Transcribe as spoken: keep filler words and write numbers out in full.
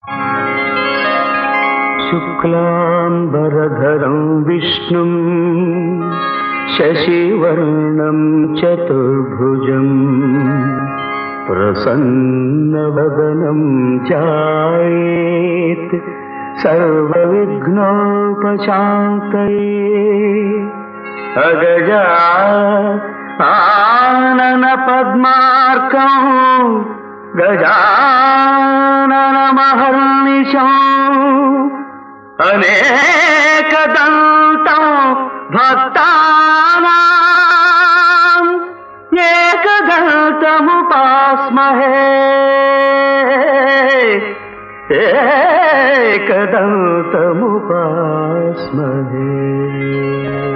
शुक्लांबरधरं विष्णुं शशिवर्णं चतुर्भुजं प्रसन्नवदनं ध्यायेत् सर्वविघ्नोपशान्तये। अगजा आनन पद्मार्कं गजाननमहर्निशम् अनेकदन्तं भक्तानां एकदन्तमुपास्महे एकदन्तमुपास्महे।